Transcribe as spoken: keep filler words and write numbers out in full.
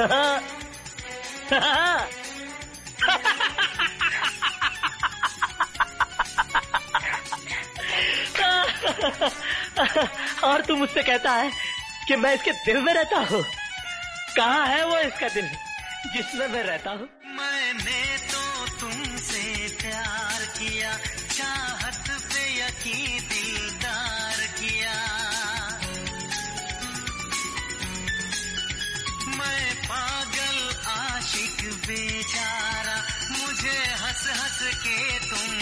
और तू मुझसे कहता है कि मैं इसके दिल में रहता हूँ। कहाँ है वो इसका दिल जिसमें मैं रहता हूँ? मैंने तो तुमसे प्यार किया, चाहत पे यकीन दिलदार किया। मैं पागल आशिक बेचारा, मुझे हंस हंस के तुम